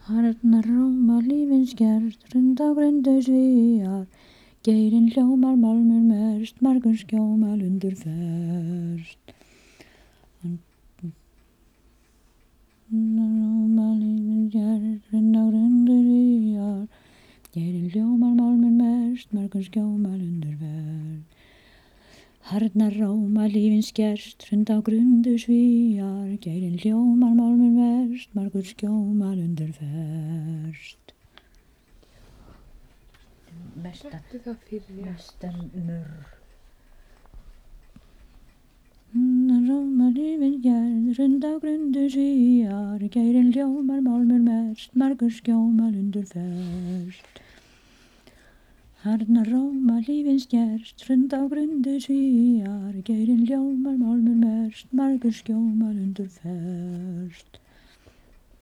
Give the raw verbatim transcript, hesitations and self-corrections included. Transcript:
Harðnar róma lífins gerst, hrund á grundu svíjar. Geirinn hljómar málmur merst, margur skjóma lundur ferst. Harðnar róma lífins gerst, hrund á grundu svíjar. Geirinn hljómar málmur merst, margur skjóma lundur ferst. Harðnar róma lífins gerst, hrund á grundu svíjar. Geirinn hljómar málmur merst, margur skjóma lundur ferst. Settu það fyrir Vestamur. Harðnar róma lífins gerst, hrund á grundu svíjar. Geirinn hljómar málmur merst, margur skjóma lundur ferst. Harðnar róma lífins gerst, hrund á grundu svíjar. Geirinn hljómar málmur merst, margur skjóma lundur ferst.